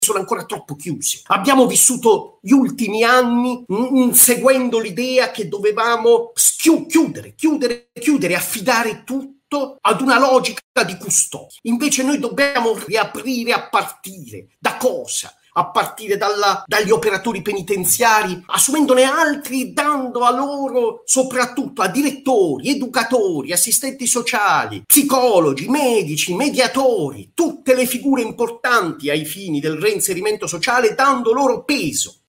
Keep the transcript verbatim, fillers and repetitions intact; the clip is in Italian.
sono ancora troppo chiusi. Abbiamo vissuto gli ultimi anni mh, seguendo l'idea che dovevamo schiu- chiudere, chiudere, chiudere, affidare tutto ad una logica di custodia. Invece noi dobbiamo riaprire a partire. Da cosa? A partire dalla, dagli operatori penitenziari, assumendone altri, dando a loro, soprattutto a direttori, educatori, assistenti sociali, psicologi, medici, mediatori, tutte le figure importanti ai fini del reinserimento sociale, dando loro peso.